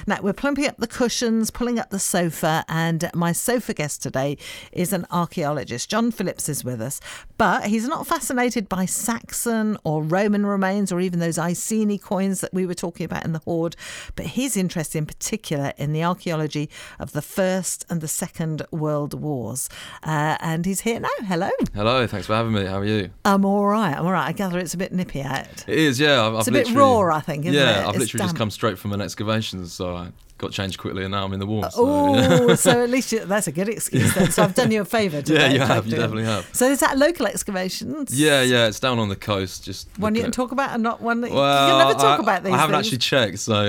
Now, we're plumping up the cushions, pulling up the sofa, and my sofa guest today is an archaeologist. John Phillips is with us, but he's not fascinated by Saxon or Roman remains or even those Iceni coins that we were talking about in the Hoard, but he's interested in particular in the archaeology of the First and the Second World Wars. And he's here now. Hello. Hello, thanks for having me. How are you? I'm all right. I gather it's a bit nippy out. It is, yeah. It's a bit raw, I think, isn't it? Yeah, I've It's literally just damp. come straight from an excavation, so I got changed quickly and now I'm in the war. So at least that's a good excuse then. So I've done you a favour today. Yeah, you have. talking You to him. definitely have. So is that local excavations? Yeah, it's down on the coast. Just One you looking can talk about and not one that Well, you can never talk about these I haven't things. actually checked, so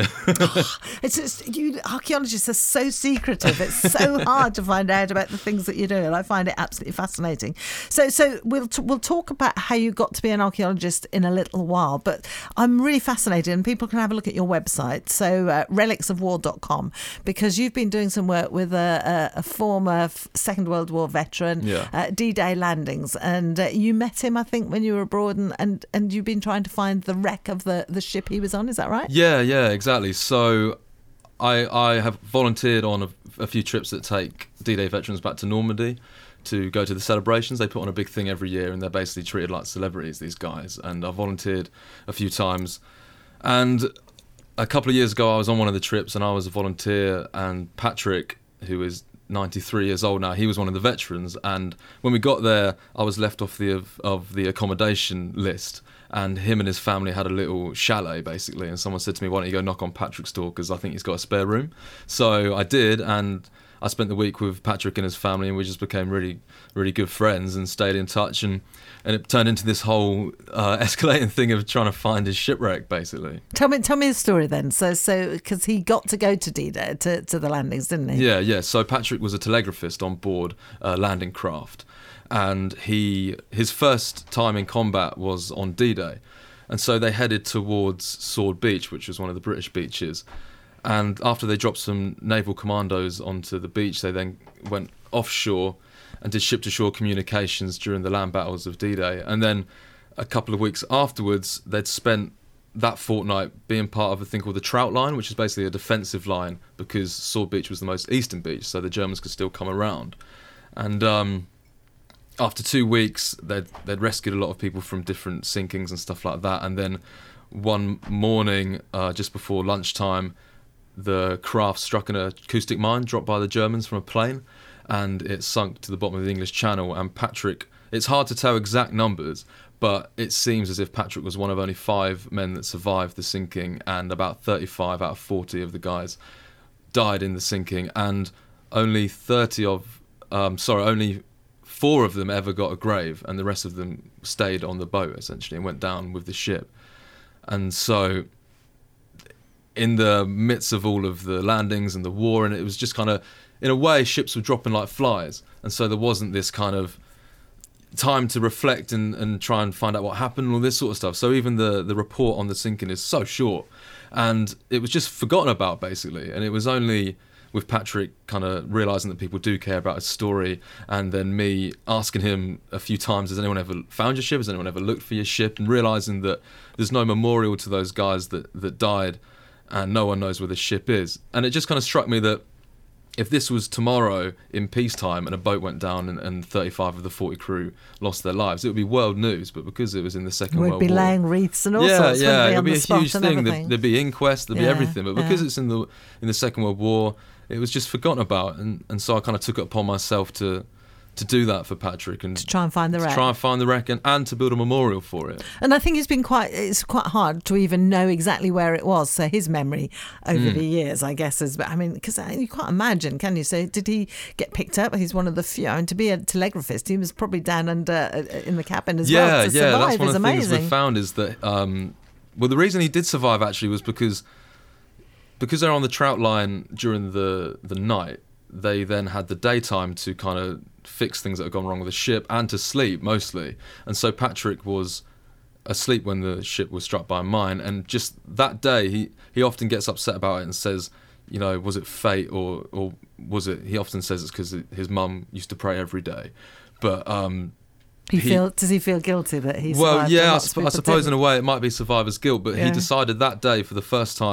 You archaeologists are so secretive. It's so hard to find out about the things that you're doing. And I find it absolutely fascinating. So we'll talk about how you got to be an archaeologist in a little while. But I'm really fascinated, and people can have a look at your website. So relicsofwar.com, because you've been doing some work with a former Second World War veteran, D-Day landings, and you met him, I think, when you were abroad, and you've been trying to find the wreck of the ship he was on. Is that right? yeah, exactly. So I have volunteered on a few trips that take D-Day veterans back to Normandy to go to the celebrations. They put on a big thing every year, and they're basically treated like celebrities, these guys. And I volunteered a few times. And a couple of years ago, I was on one of the trips, and I was a volunteer, and Patrick, who is 93 years old now, he was one of the veterans. And when we got there, I was left off the accommodation list, and him and his family had a little chalet, basically. And someone said to me, why don't you go knock on Patrick's door, because I think he's got a spare room. So I did, and I spent the week with Patrick and his family, and we just became really, really good friends and stayed in touch. And it turned into this whole escalating thing of trying to find his shipwreck, basically. Tell me the story then. So because he got to go to D-Day, to the landings, didn't he? Yeah. So Patrick was a telegraphist on board a landing craft, and his first time in combat was on D-Day, and so they headed towards Sword Beach, which was one of the British beaches. And after they dropped some naval commandos onto the beach, they then went offshore and did ship-to-shore communications during the land battles of D-Day. And then a couple of weeks afterwards, they'd spent that fortnight being part of a thing called the Trout Line, which is basically a defensive line because Sword Beach was the most eastern beach, so the Germans could still come around. And after 2 weeks, they'd rescued a lot of people from different sinkings and stuff like that. And then one morning, just before lunchtime, the craft struck an acoustic mine dropped by the Germans from a plane, and it sunk to the bottom of the English Channel. And Patrick, it's hard to tell exact numbers, but it seems as if Patrick was one of only 5 men that survived the sinking, and about 35 out of 40 of the guys died in the sinking, and only 4 of them ever got a grave, and the rest of them stayed on the boat essentially and went down with the ship. And so in the midst of all of the landings and the war, and it was just kind of, in a way, ships were dropping like flies, and so there wasn't this kind of time to reflect and try and find out what happened and all this sort of stuff. So even the report on the sinking is so short, and it was just forgotten about basically. And it was only with Patrick kind of realising that people do care about his story, and then me asking him a few times, has anyone ever found your ship, has anyone ever looked for your ship, and realising that there's no memorial to those guys that died, and no one knows where the ship is. And it just kind of struck me that if this was tomorrow in peacetime and a boat went down and 35 of the 40 crew lost their lives, it would be world news. But because it was in the Second World War... We'd be laying wreaths and all sorts. Yeah, it would be a spot huge and thing. everything. There'd be inquests, there'd be everything. But because it's in the Second World War, it was just forgotten about. And so I kind of took it upon myself to do that for Patrick, and to try and find the wreck. To try and find the wreck and to build a memorial for it. And I think it's quite hard to even know exactly where it was. So his memory over the years, I guess, is. I mean, because you can't imagine, can you? So did he get picked up? He's one of the few. And to be a telegraphist, he was probably down under in the cabin as well. To survive that's one of the amazing. things we found is that. Well, the reason he did survive actually was because they're on the Trout Line during the night. They then had the daytime to kind of fix things that had gone wrong with the ship and to sleep mostly. And so Patrick was asleep when the ship was struck by a mine, and just that day he often gets upset about it and says, you know, was it fate or was it, he often says it's because his mum used to pray every day. But does he feel guilty that he survived? Well, yeah, I suppose in a way it might be survivor's guilt, but he decided that day for the first time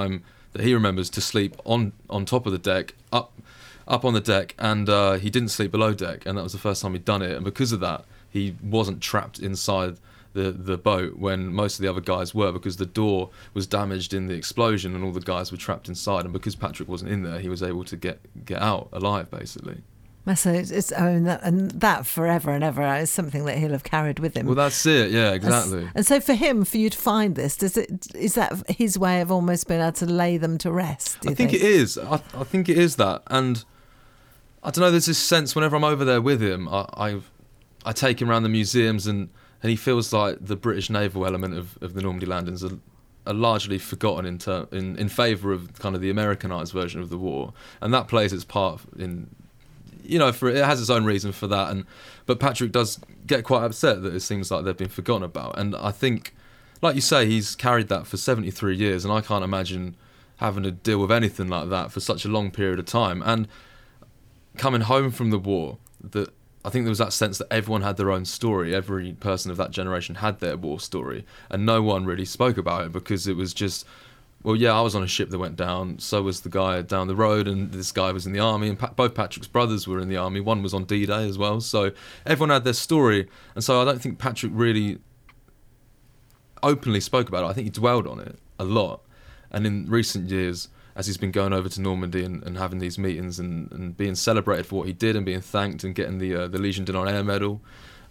that he remembers to sleep on top of the deck, up on the deck, and he didn't sleep below deck, and that was the first time he'd done it. And because of that, he wasn't trapped inside the boat when most of the other guys were, because the door was damaged in the explosion and all the guys were trapped inside. And because Patrick wasn't in there, he was able to get out alive, basically. So that forever and ever is something that he'll have carried with him. Well, that's it. Yeah, exactly. And so for him, for you to find this, is that his way of almost being able to lay them to rest? I think it is. I think it is that. And I don't know, there's this sense whenever I'm over there with him, I take him around the museums, and he feels like the British naval element of the Normandy landings are largely forgotten in favour of kind of the Americanised version of the war. And that plays its part in, it has its own reason for that. But Patrick does get quite upset that it seems like they've been forgotten about. And I think, like you say, he's carried that for 73 years, and I can't imagine having to deal with anything like that for such a long period of time. And coming home from the war, I think there was that sense that everyone had their own story. Every person of that generation had their war story, and no one really spoke about it because it was just, well, yeah, I was on a ship that went down, so was the guy down the road, and this guy was in the army, and both Patrick's brothers were in the army. One was on D-Day as well, so everyone had their story. And so I don't think Patrick really openly spoke about it. I think he dwelled on it a lot. And in recent years, as he's been going over to Normandy and having these meetings and being celebrated for what he did and being thanked and getting the Legion d'Honneur Air Medal,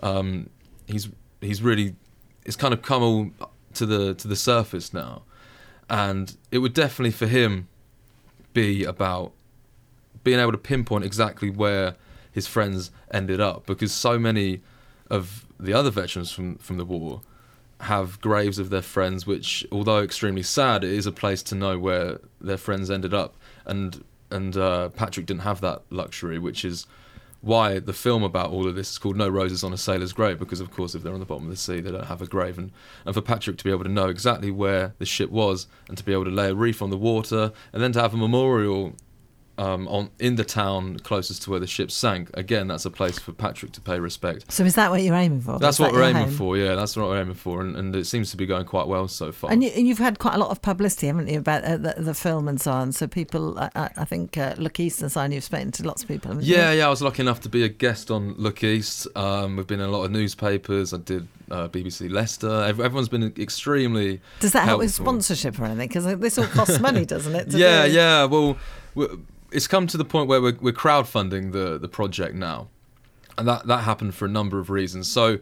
he's really, it's kind of come all to the surface now. And it would definitely for him be about being able to pinpoint exactly where his friends ended up, because so many of the other veterans from the war have graves of their friends, which, although extremely sad, it is a place to know where their friends ended up. And Patrick didn't have that luxury, which is why the film about all of this is called No Roses on a Sailor's Grave, because of course if they're on the bottom of the sea they don't have a grave, and for Patrick to be able to know exactly where the ship was and to be able to lay a wreath on the water and then to have a memorial in the town closest to where the ship sank, again, that's a place for Patrick to pay respect. So is that what you're aiming for? That's what we're aiming for, yeah, that's what we're aiming for, and it seems to be going quite well so far. And you've had quite a lot of publicity, haven't you, about the film and so on, so people, I think Look East and so on, you've spoken to lots of people, haven't you? Yeah, I was lucky enough to be a guest on Look East. We've been in a lot of newspapers. I did BBC Leicester. Everyone's been extremely Does that help with helpful. Sponsorship or anything? Because this all costs money, doesn't it? Yeah, well, it's come to the point where we're crowdfunding the project now, and that happened for a number of reasons. So,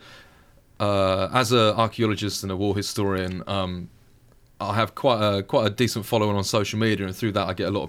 as an archaeologist and a war historian, I have quite a decent following on social media, and through that I get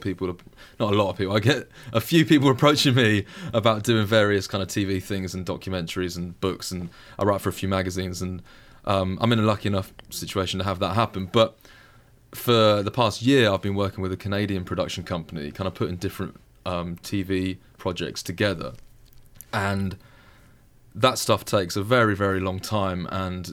I get a few people approaching me about doing various kind of TV things and documentaries and books, and I write for a few magazines, and I'm in a lucky enough situation to have that happen. But for the past year, I've been working with a Canadian production company, kind of putting different TV projects together. And that stuff takes a very, very long time. And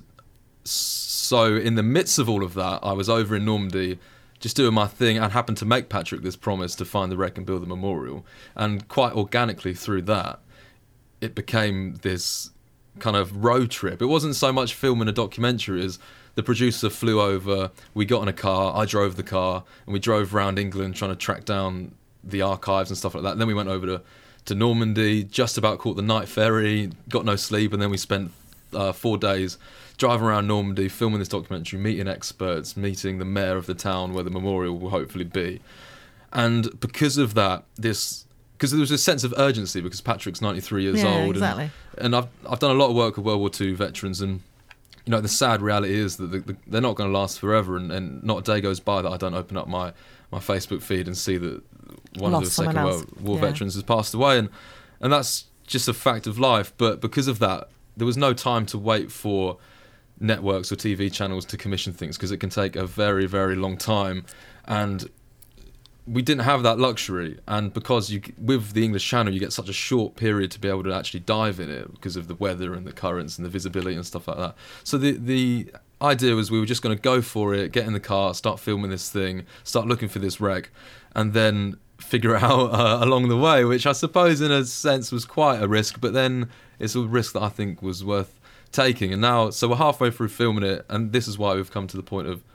so in the midst of all of that, I was over in Normandy just doing my thing and happened to make Patrick this promise to find the wreck and build the memorial. And quite organically through that, it became this kind of road trip. It wasn't so much filming a documentary as the producer flew over, we got in a car, I drove the car, and we drove around England trying to track down the archives and stuff like that. And then we went over to Normandy, just about caught the night ferry, got no sleep, and then we spent 4 days driving around Normandy, filming this documentary, meeting experts, meeting the mayor of the town where the memorial will hopefully be. And because of that, because there was a sense of urgency, because Patrick's 93 years old. Exactly. And I've done a lot of work with World War II veterans, and the sad reality is that they're not going to last forever, and not a day goes by that I don't open up my Facebook feed and see that one of the Second World War veterans has passed away, and that's just a fact of life. But because of that, there was no time to wait for networks or TV channels to commission things, because it can take a very, very long time, and we didn't have that luxury. And because with the English Channel you get such a short period to be able to actually dive in it because of the weather and the currents and the visibility and stuff like that. So the idea was we were just going to go for it, get in the car, start filming this thing, start looking for this wreck, and then figure it out along the way, which I suppose in a sense was quite a risk, but then it's a risk that I think was worth taking. And now, so we're halfway through filming it, and this is why we've come to the point of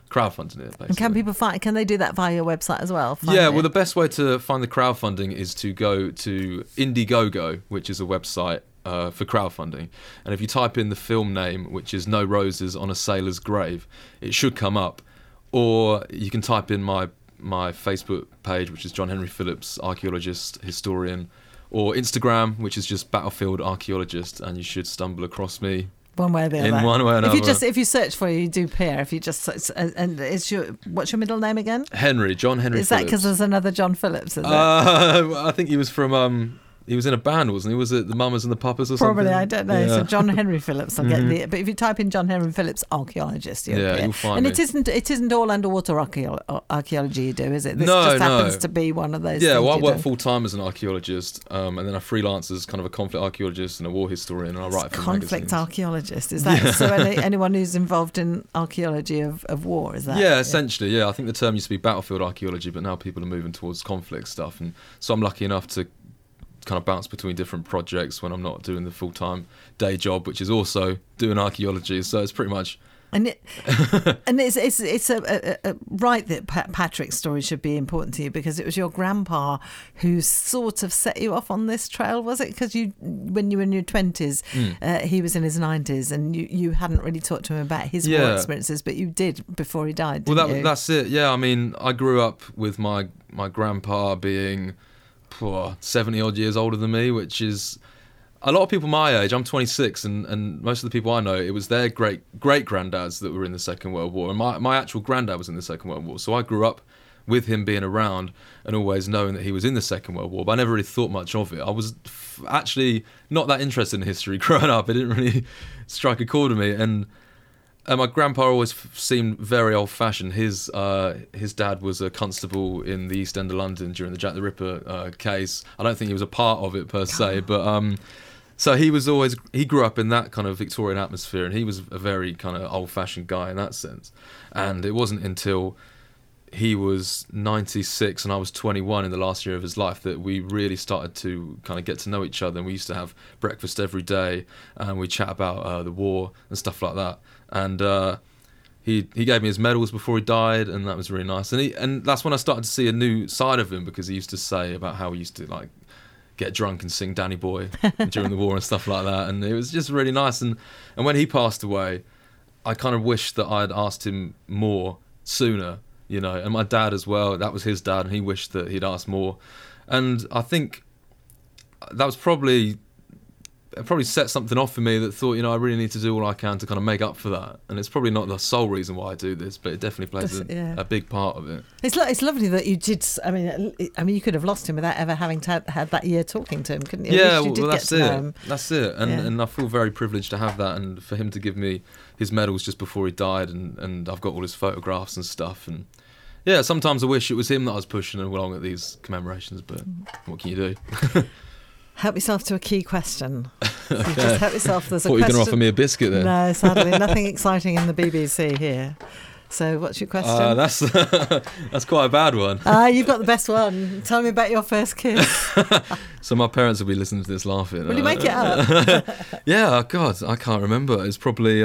crowdfunding it, basically. And can people can they do that via your website as well? Well, the best way to find the crowdfunding is to go to Indiegogo, which is a website for crowdfunding. And if you type in the film name, which is No Roses on a Sailor's Grave, it should come up. Or you can type in my Facebook page, which is John Henry Phillips, archaeologist, historian, or Instagram, which is just Battlefield Archaeologist, and you should stumble across me. One way or the other. In one way or another. If you search for you do appear. If you just and what's your middle name again? John Henry. Is that because there's another John Phillips? Is it? I think he was from. He was in a band, wasn't he? Was it the Mamas and the Papas or something? Probably, I don't know. Yeah. So John Henry Phillips. I'll get but if you type in John Henry Phillips archaeologist, you'll find and me. It isn't all underwater archaeology you do, is it? This no, just happens to be one of those. Yeah, things well, I work full time as an archaeologist, and then I freelance as kind of a conflict archaeologist and a war historian, and I write for conflict magazines. Archaeologist, is that so? Anyone who's involved in archaeology of war, is that? Yeah, essentially. Yeah, I think the term used to be battlefield archaeology, but now people are moving towards conflict stuff, and so I'm lucky enough to kind of bounce between different projects when I'm not doing the full-time day job, which is also doing archaeology. So it's pretty much. And it's a right that Patrick's story should be important to you, because it was your grandpa who sort of set you off on this trail, was it? Because when you were in your 20s, he was in his 90s, and you hadn't really talked to him about his war experiences, but you did before he died. Didn't that's it. Yeah, I mean, I grew up with my grandpa being 70 odd years older than me, which is a lot of people my age. I'm 26, and most of the people I know, it was their great granddads that were in the Second World War, and my actual granddad was in the Second World War, so I grew up with him being around and always knowing that he was in the Second World War, but I never really thought much of it. I was actually not that interested in history growing up. It didn't really strike a chord with me, and my grandpa always seemed very old-fashioned. His dad was a constable in the East End of London during the Jack the Ripper case. I don't think he was a part of it per se, but so he grew up in that kind of Victorian atmosphere, and he was a very kind of old-fashioned guy in that sense. And it wasn't until he was 96 and I was 21 in the last year of his life that we really started to kind of get to know each other, and we used to have breakfast every day, and we chat about the war and stuff like that. And he gave me his medals before he died, and that was really nice. And that's when I started to see a new side of him, because he used to say about how he used to like get drunk and sing Danny Boy during the war and stuff like that, and it was just really nice. And when he passed away, I kind of wished that I had asked him more sooner, you know. And my dad as well, that was his dad, and he wished that he'd asked more. And I think that was probably set something off for me that thought, you know, I really need to do all I can to kind of make up for that. And it's probably not the sole reason why I do this, but it definitely plays a big part of it. It's lovely that you did. I mean, you could have lost him without ever having had that year talking to him, couldn't you? Yeah, well, that's it. That's it. And I feel very privileged to have that, and for him to give me his medals just before he died, and I've got all his photographs and stuff. And yeah, sometimes I wish it was him that I was pushing along at these commemorations, but what can you do? Help yourself to a key question. Okay. You just help yourself. There's a thought you were question. going to offer me a biscuit then. No, sadly, nothing exciting in the BBC here. So, what's your question? That's quite a bad one. You've got the best one. Tell me about your first kiss. So my parents will be listening to this laughing. Will you make it up? Yeah, God, I can't remember. It's probably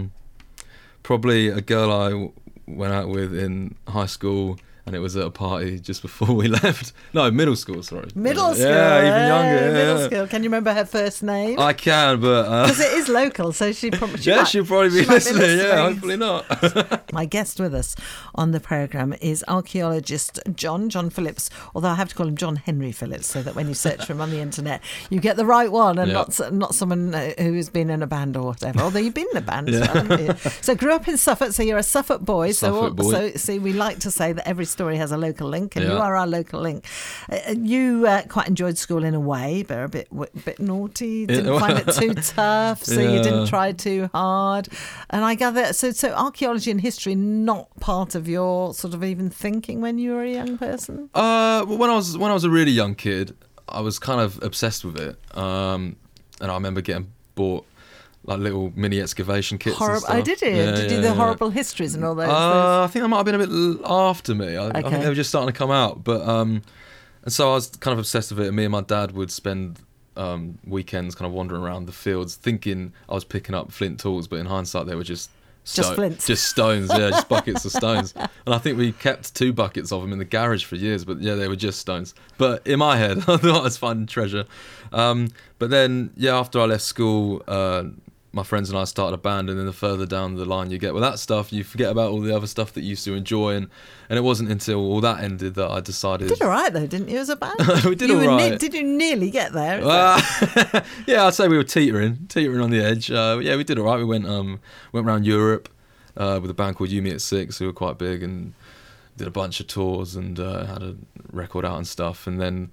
a girl I went out with in high school, and it was at a party just before we left. No, middle school, sorry. Middle school? Yeah, even younger. Yeah. Middle school. Can you remember her first name? I can, but... Because it is local, so she'll probably be listening. Yeah, hopefully not. My guest with us on the programme is archaeologist John Phillips, although I have to call him John Henry Phillips, so that when you search for him on the internet, you get the right one, and not someone who has been in a band or whatever. Although you've been in a band, haven't you? So grew up in Suffolk, so you're a Suffolk boy. So see, we like to say that every story has a local link, and you are our local link. You quite enjoyed school in a way, but a bit naughty, didn't find it too tough, so you didn't try too hard. And I gather, so archaeology and history not part of your sort of even thinking when you were a young person? Well, when I was a really young kid, I was kind of obsessed with it, and I remember getting bought like little mini excavation kits. And stuff. I did it. Yeah, did you do the horrible histories and all those? I think that might have been a bit after me. I think they were just starting to come out, but and so I was kind of obsessed with it. And me and my dad would spend weekends kind of wandering around the fields, thinking I was picking up flint tools, but in hindsight they were just Just flints. Just stones, yeah, just buckets of stones. And I think we kept 2 buckets of them in the garage for years, but yeah, they were just stones. But in my head, I thought I was finding treasure. But then, yeah, after I left school, my friends and I started a band, and then the further down the line you get with that stuff, you forget about all the other stuff that you used to enjoy, and it wasn't until all that ended that I decided... You did all right, though, didn't you, as a band? We did all right. Did you nearly get there? Yeah, I'd say we were teetering on the edge. Yeah, we did all right. We went around Europe with a band called You Me at Six, who were quite big, and did a bunch of tours and had a record out and stuff. And then...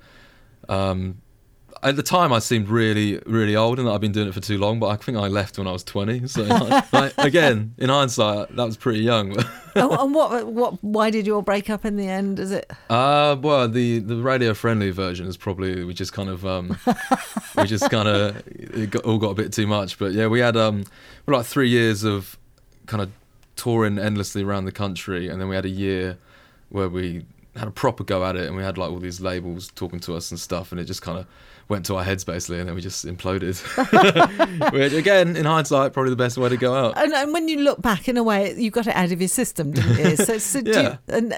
at the time, I seemed really, really old and that I'd been doing it for too long, but I think I left when I was 20. So, again, in hindsight, that was pretty young. And why did you all break up in the end? Is it? Well, the radio friendly version is probably we just kind of it all got a bit too much. But yeah, we had like 3 years of kind of touring endlessly around the country, and then we had a year where we had a proper go at it, and we had like all these labels talking to us and stuff, and it just kind of went to our heads basically, and then we just imploded. Which again, in hindsight, probably the best way to go out. And when you look back, in a way, you got it out of your system, didn't you? So yeah.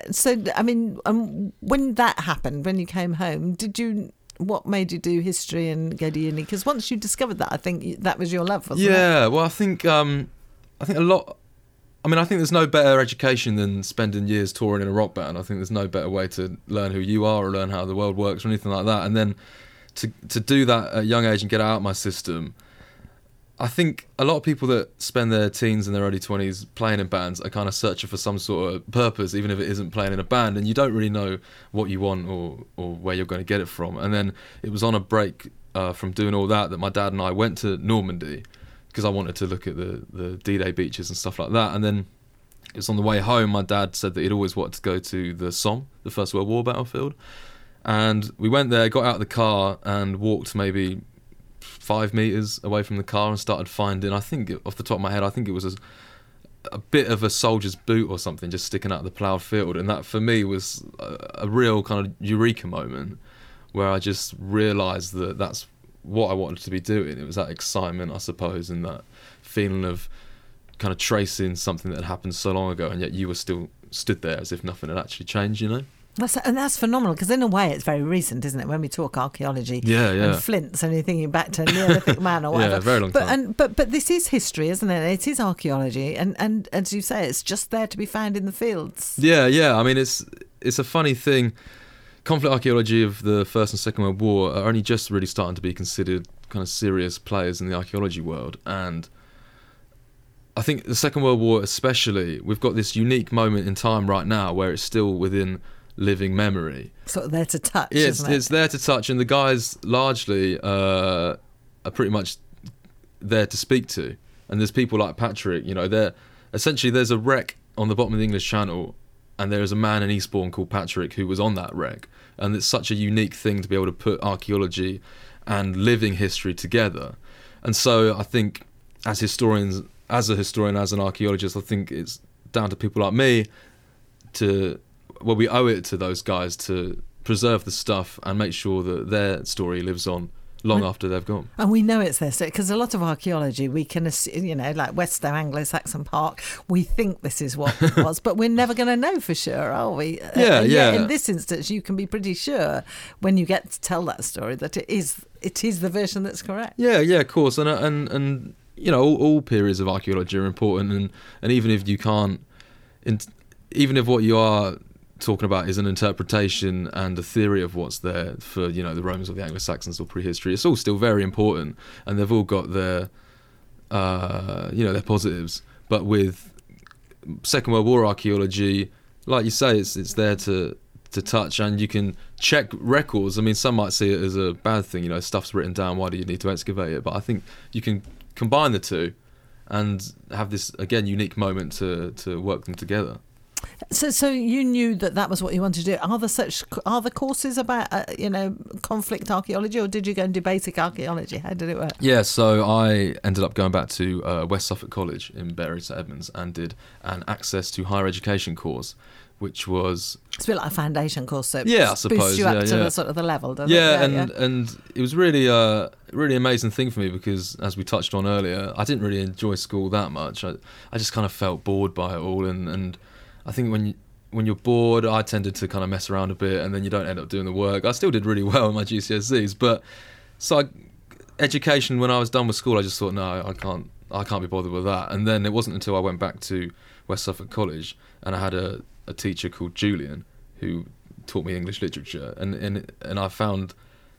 I mean, when that happened, when you came home, what made you do history and go to uni? Because once you discovered that, I think that was your love, wasn't it? Yeah. Well, I think a lot. I mean, I think there's no better education than spending years touring in a rock band. I think there's no better way to learn who you are or learn how the world works or anything like that. And then to do that at a young age and get it out of my system, I think a lot of people that spend their teens and their early 20s playing in bands are kind of searching for some sort of purpose, even if it isn't playing in a band, and you don't really know what you want or where you're going to get it from. And then it was on a break from doing all that my dad and I went to Normandy, because I wanted to look at the D-Day beaches and stuff like that. And then it was on the way home, my dad said that he'd always wanted to go to the Somme, the First World War battlefield. And we went there, got out of the car and walked maybe 5 meters away from the car and started finding, I think off the top of my head, I think it was a bit of a soldier's boot or something just sticking out of the ploughed field. And that for me was a real kind of eureka moment where I just realised that that's what I wanted to be doing. It was that excitement, I suppose, and that feeling of kind of tracing something that had happened so long ago, and yet you were still stood there as if nothing had actually changed, you know? That's phenomenal, because in a way it's very recent, isn't it, when we talk archaeology and flints and you're thinking back to Neolithic man or whatever. Yeah, very long time. But this is history, isn't it? It is archaeology, and as you say, it's just there to be found in the fields. Yeah. I mean, it's a funny thing. Conflict archaeology of the First and Second World War are only just really starting to be considered kind of serious players in the archaeology world, and I think the Second World War especially, we've got this unique moment in time right now where it's still within living memory. Sort of there to touch, isn't it? It's there to touch, and the guys largely are pretty much there to speak to. And there's people like Patrick, you know, there's a wreck on the bottom of the English Channel, and there is a man in Eastbourne called Patrick who was on that wreck. And it's such a unique thing to be able to put archaeology and living history together. And so I think as a historian, as an archaeologist, I think it's down to people like me we owe it to those guys to preserve the stuff and make sure that their story lives on long after they've gone. And we know it's there, because a lot of archaeology, we can assume, you know, like West Stow Anglo-Saxon Park, we think this is what it was, but we're never going to know for sure, are we? Yeah. In this instance, you can be pretty sure when you get to tell that story that it is the version that's correct. Yeah, of course. And you know, all periods of archaeology are important, and even if you can't, even if what you are talking about is an interpretation and a theory of what's there for, you know, the Romans or the Anglo-Saxons or prehistory, it's all still very important, and they've all got their their positives. But with Second World War archaeology, like you say, it's there to touch, and you can check records. I mean, some might see it as a bad thing, you know, stuff's written down, why do you need to excavate it? But I think you can combine the two and have this, again, unique moment to work them together. So you knew that was what you wanted to do. Are the courses about conflict archaeology, or did you go and do basic archaeology? How did it work? Yeah, so I ended up going back to West Suffolk College in Bury St Edmunds and did an access to higher education course, which was It's a bit like a foundation course, so it I suppose, boosts you up to yeah. the sort of the level, doesn't it? And it was really really amazing thing for me because, as we touched on earlier, I didn't really enjoy school that much. I just kind of felt bored by it all, and I think when you're bored, I tended to kind of mess around a bit, and then you don't end up doing the work. I still did really well in my GCSEs, but education, when I was done with school, I just thought, no, I can't be bothered with that. And then it wasn't until I went back to West Suffolk College and I had a teacher called Julian who taught me English literature, and I found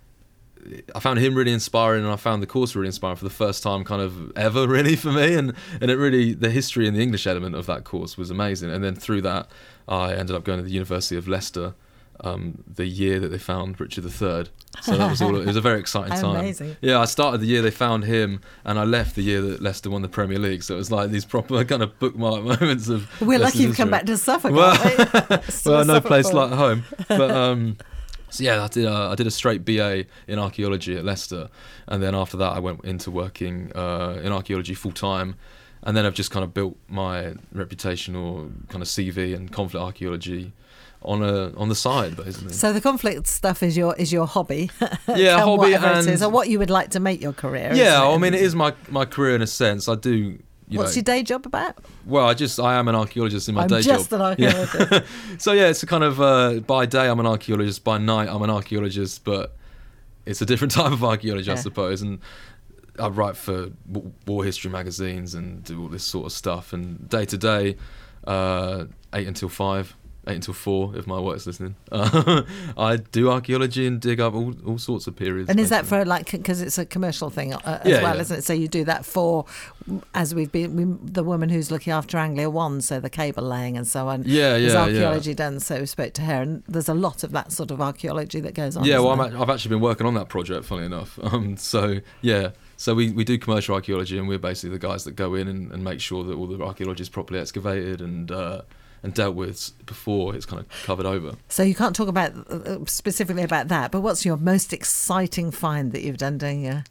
him really inspiring, and I found the course really inspiring for the first time kind of ever, really, for me, and it really, the history and the English element of that course was amazing. And then through that I ended up going to the University of Leicester the year that they found Richard III. So that was all. It was a very exciting time. Amazing. Yeah, I started the year they found him, and I left the year that Leicester won the Premier League. So it was like these proper kind of bookmark moments of. We're lucky you've come back to Suffolk. Well, well, no place like home. But so yeah, I did a straight BA in archaeology at Leicester, and then after that I went into working in archaeology full time, and then I've just kind of built my reputation or kind of CV in conflict archaeology on the side, basically. So the conflict stuff is your hobby. Yeah, hobby, and it is, or what you would like to make your career. Yeah, I mean, it is my career in a sense. I do. What's your day job about? Well, I am an archaeologist in my day job. I'm just an archaeologist. Yeah. So yeah, it's a kind of by day I'm an archaeologist, by night I'm an archaeologist, but it's a different type of archaeology, I suppose. And I write for war history magazines and do all this sort of stuff. And day to day, 8 until 5. 8 until 4 if my work's listening. I do archaeology and dig up all sorts of periods. And is that for because it's a commercial thing as well, isn't it? So you do that for, as the woman who's looking after Anglia 1, so the cable laying and so on. There's archaeology done, so we spoke to her, and there's a lot of that sort of archaeology that goes on. Yeah, well, I've actually been working on that project, funnily enough. So we do commercial archaeology, and we're basically the guys that go in and make sure that all the archaeology is properly excavated and dealt with before it's kind of covered over. So you can't talk about specifically about that, but what's your most exciting find that you've done doing your...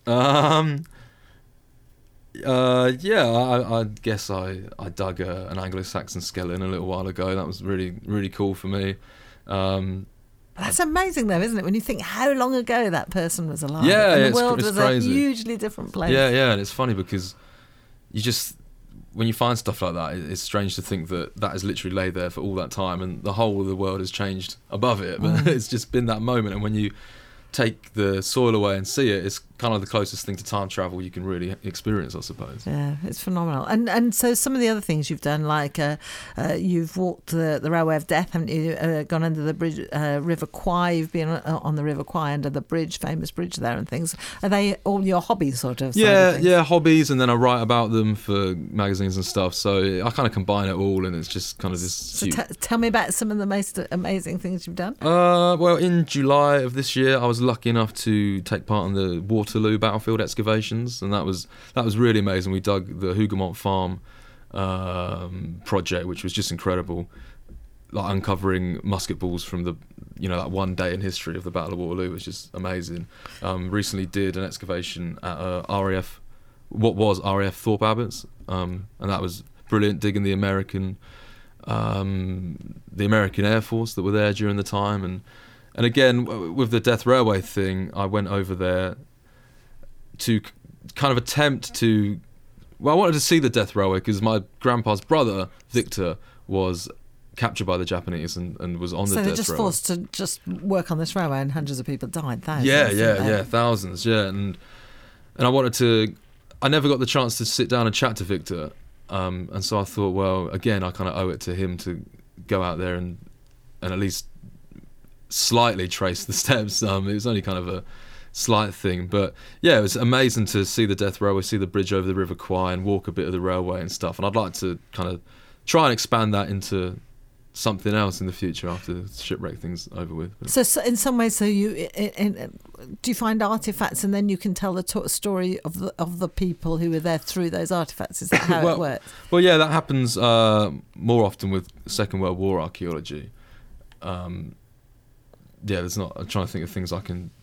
I guess I dug an Anglo-Saxon skeleton a little while ago. That was really, really cool for me. That's amazing though, isn't it? When you think how long ago that person was alive. Yeah, and the world was crazy. A hugely different place. Yeah, and it's funny because you just... when you find stuff like that, it's strange to think that has literally laid there for all that time, and the whole of the world has changed above it. But it's just been that moment, and when you take the soil away and see it, it's kind of the closest thing to time travel you can really experience, I suppose. Yeah, it's phenomenal. And so some of the other things you've done, like you've walked the Railway of Death, haven't you? Gone under the bridge, River Kwai. You've been on the River Kwai under the bridge, famous bridge there and things. Are they all your hobbies, sort of? Yeah, hobbies, and then I write about them for magazines and stuff. So I kind of combine it all, and it's just kind of this... So tell me about some of the most amazing things you've done. Well, in July of this year, I was lucky enough to take part in the Waterloo battlefield excavations, and that was really amazing. We dug the Hougoumont Farm project, which was just incredible, like uncovering musket balls from that one day in history of the Battle of Waterloo was just amazing. Recently did an excavation at RAF, what was RAF Thorpe Abbots, and that was brilliant, digging the American Air Force that were there during the time. And again, with the Death Railway thing, I went over there to kind of attempt to... Well, I wanted to see the Death Railway because my grandpa's brother, Victor, was captured by the Japanese and was on the Death Railway. So they're just forced to just work on this railway, and hundreds of people died. Thousands. Yeah, thousands, yeah. And I wanted to... I never got the chance to sit down and chat to Victor. And so I thought, well, again, I kind of owe it to him to go out there and at least slightly trace the steps. It was only kind of a slight thing, but yeah, it was amazing to see the Death Railway, see the bridge over the River Kwai, and walk a bit of the railway and stuff. And I'd like to kind of try and expand that into something else in the future after the shipwreck thing's over with. So in some ways, do you find artifacts and then you can tell the story of the people who were there through those artifacts? Is that how it works? Well, yeah, that happens more often with Second World War archaeology. I'm trying to think of things I can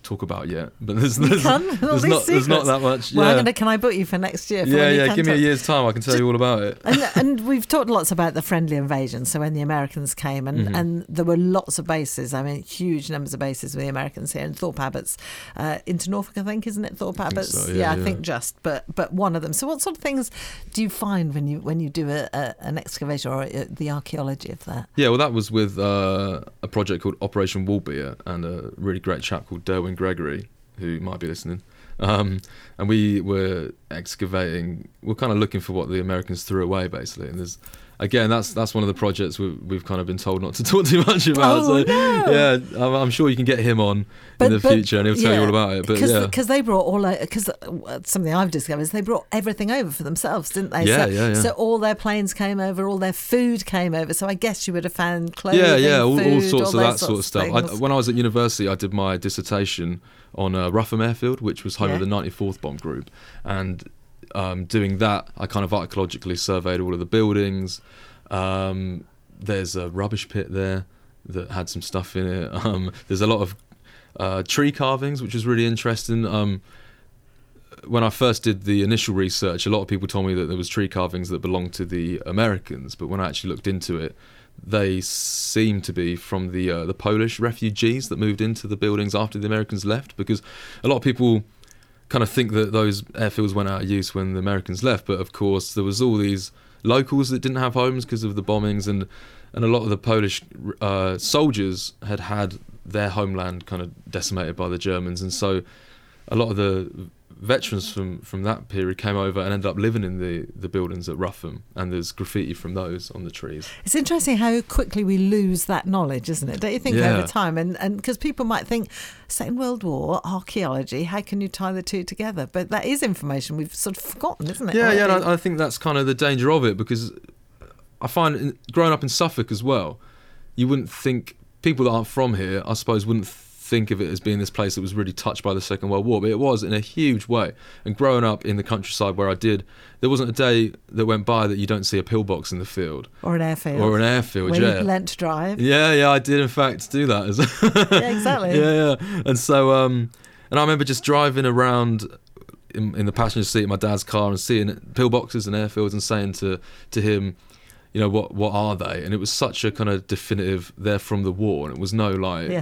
talk about yet. But there's There's not that much. Well, can I book you for next year? Give me a year's time. I can tell you all about it. And we've talked lots about the friendly invasion. So when the Americans came, and there were lots of bases. I mean, huge numbers of bases with the Americans here. And Thorpe Abbott's into Norfolk, I think, isn't it? Thorpe Abbott's. So, I think just, but one of them. So what sort of things do you find when you do an excavation or the archaeology of that? Yeah, well, that was with a project called Operation Wallbeer and a really great chap called Derwin Gregory, who might be listening. And we were excavating. We're kind of looking for what the Americans threw away, basically. And that's one of the projects we've kind of been told not to talk too much about. Oh, no. Yeah, I'm sure you can get him on in the future, and he'll tell you all about it. But because they brought because something I've discovered is they brought everything over for themselves, didn't they? Yeah. So all their planes came over, all their food came over. So I guess you would have found clothing, all food, sorts of that sort of stuff. When I was at university, I did my dissertation on Rougham Airfield, which was home of the 94th Bomb Group, and doing that, I kind of archaeologically surveyed all of the buildings. There's a rubbish pit there that had some stuff in it. There's a lot of tree carvings, which is really interesting. When I first did the initial research, a lot of people told me that there was tree carvings that belonged to the Americans, but when I actually looked into it, they seem to be from the Polish refugees that moved into the buildings after the Americans left, because a lot of people kind of think that those airfields went out of use when the Americans left, but of course there was all these locals that didn't have homes because of the bombings, and a lot of the Polish soldiers had their homeland kind of decimated by the Germans, and so a lot of the veterans from that period came over and ended up living in the buildings at Rougham, and there's graffiti from those on the trees. It's interesting how quickly we lose that knowledge, isn't it? Don't you think, over time? And because people might think, Second World War, archaeology, how can you tie the two together? But that is information we've sort of forgotten, isn't it? And I think that's kind of the danger of it, because I find growing up in Suffolk as well, you wouldn't think, people that aren't from here, I suppose, wouldn't think of it as being this place that was really touched by the Second World War, but it was in a huge way. And growing up in the countryside where I did, there wasn't a day that went by that you don't see a pillbox in the field. Or an airfield. Where you learnt to drive. Yeah, I did in fact do that. Yeah, exactly. Yeah. And so, and I remember just driving around in the passenger seat of my dad's car and seeing pillboxes and airfields and saying to him, you know, what are they? And it was such a kind of definitive, they're from the war, and it was no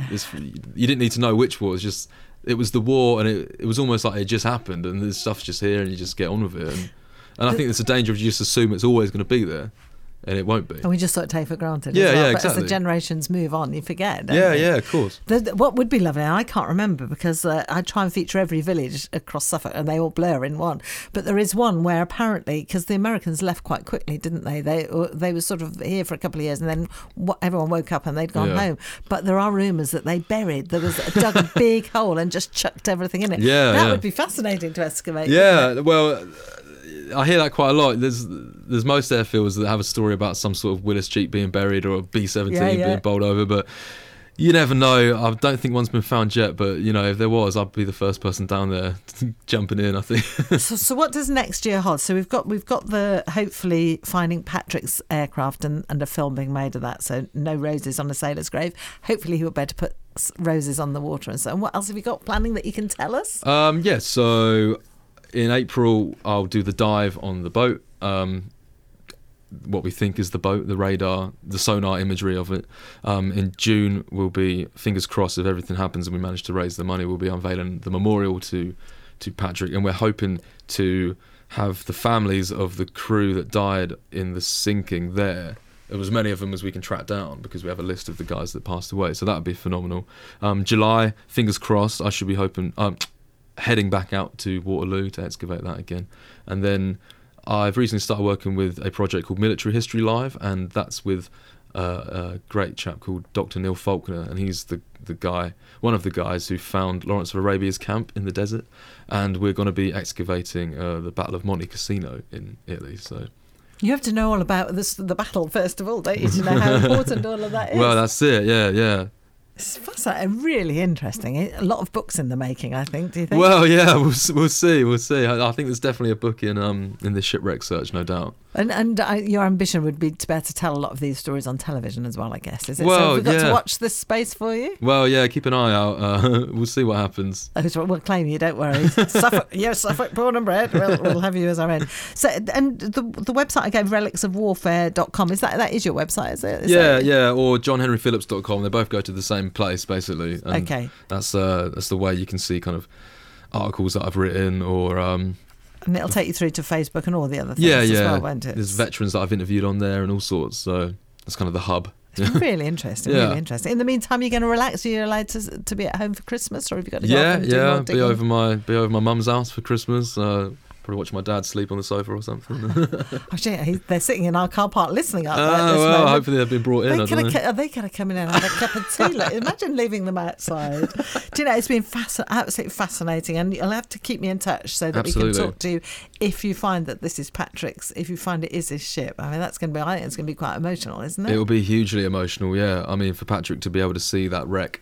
you didn't need to know which war. It was the war, and it was almost like it just happened, and this stuff's just here, and you just get on with it. And I think there's a danger of you just assume it's always going to be there, and it won't be. And we just sort of take for granted. Yeah, but exactly. As the generations move on, you forget. Yeah, of course. What would be lovely, and I can't remember because I try and feature every village across Suffolk, and they all blur in one. But there is one where apparently, because the Americans left quite quickly, didn't they? They were sort of here for a couple of years, and then everyone woke up and they'd gone home. But there are rumours that they dug a big hole and just chucked everything in it. That would be fascinating to excavate. Yeah, well, I hear that quite a lot. There's most airfields that have a story about some sort of Willis Jeep being buried or a B-17 being bowled over, but you never know. I don't think one's been found yet, but you know, if there was, I'd be the first person down there jumping in, I think. So what does next year hold? So we've got the hopefully finding Patrick's aircraft and a film being made of that. So no roses on a sailor's grave. Hopefully he'll be able to put roses on the water and so on. What else have you got planning that you can tell us? So in April, I'll do the dive on the boat. What we think is the boat, the radar, the sonar imagery of it. In June, we'll be, fingers crossed, if everything happens and we manage to raise the money, we'll be unveiling the memorial to Patrick. And we're hoping to have the families of the crew that died in the sinking there. There was many of them as we can track down, because we have a list of the guys that passed away. So that would be phenomenal. July, fingers crossed, I should be hoping... heading back out to Waterloo to excavate that again. And then I've recently started working with a project called Military History Live, and that's with a great chap called Dr. Neil Faulkner, and he's the guy, one of the guys who found Lawrence of Arabia's camp in the desert, and we're going to be excavating the Battle of Monte Cassino in Italy. So you have to know all about the battle first of all, don't you, to know how important all of that is? Well, that's it, yeah. It's fascinating, really interesting. A lot of books in the making, I think. Do you think? Well, yeah, we'll see. I think there's definitely a book in the shipwreck search, no doubt. And your ambition would be to be able to tell a lot of these stories on television as well, I guess. Is it? Well, so have we got yeah. to watch this space for you? Well, yeah, keep an eye out. We'll see what happens. We'll claim you, don't worry. Suffolk Born and Bred. We'll have you as our own. So, and the website I gave, relicsofwarfare.com, is that is your website, is it? Yeah, or johnhenryphillips.com. They both go to the same place, basically. And Okay. That's the way you can see kind of articles that I've written, or And it'll take you through to Facebook and all the other things yeah. as well, won't it? There's veterans that I've interviewed on there and all sorts. So that's kind of the hub. It's really interesting, Yeah. really interesting. In the meantime, you're going to relax? Are you allowed to be at home for Christmas, or have you got to go off and do more digging? Be over my mum's house for Christmas. Probably watch my dad sleep on the sofa or something. Oh, shit, they're sitting in our car park listening up there at Oh, this well, moment. hopefully they've been brought in. Are they going to come in and have a cup of tea? Imagine leaving them outside. Do you know, it's been absolutely fascinating, and you'll have to keep me in touch so that we can talk to you if you find that this is Patrick's, if you find it is his ship. I mean, it's going to be quite emotional, isn't it? It will be hugely emotional, yeah. I mean, for Patrick to be able to see that wreck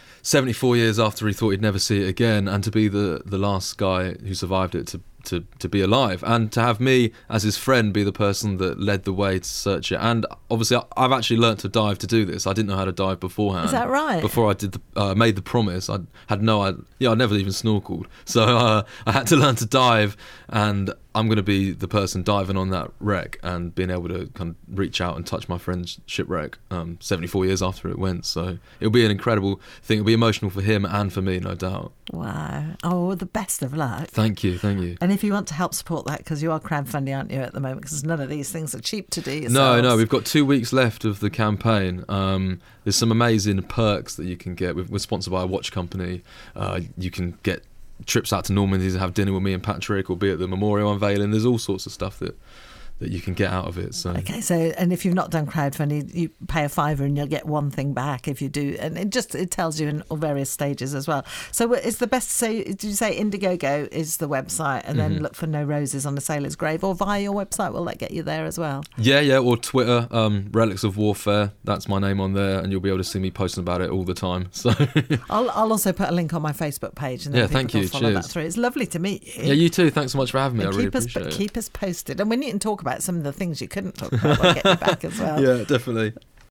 74 years after he thought he'd never see it again, and to be the last guy who survived it to be alive, and to have me as his friend be the person that led the way to search it. And obviously I've actually learnt to dive to do this. I didn't know how to dive beforehand. Is that right? Before I did made the promise, I had no idea. Yeah, I never even snorkeled, so I had to learn to dive, and I'm going to be the person diving on that wreck and being able to kind of reach out and touch my friend's shipwreck 74 years after it went. So it'll be an incredible thing. It'll be emotional for him and for me, no doubt. Wow. Oh, the best of luck. Thank you. And if you want to help support that, because you are crowdfunding, aren't you, at the moment, because none of these things are cheap to do yourselves. No, we've got 2 weeks left of the campaign. There's some amazing perks that you can get. We're sponsored by a watch company. You can get trips out to Normandy to have dinner with me and Patrick, or be at the memorial unveiling. There's all sorts of stuff that you can get out of it. So okay, and if you've not done crowdfunding, you pay a £5 and you'll get one thing back if you do, and it tells you in all various stages as well. So it's the best. So did you say Indiegogo is the website, and then look for No Roses on a Sailor's Grave, or via your website? Will that get you there as well? Yeah, or Twitter, Relics of Warfare. That's my name on there, and you'll be able to see me posting about it all the time. So I'll also put a link on my Facebook page, and then thank people you. can follow Cheers. that through. It's lovely to meet you. Yeah, you too. Thanks so much for having me. And I really appreciate it. Keep us posted, and we need to talk about some of the things you couldn't talk about. We'll get you back as well. Yeah, definitely.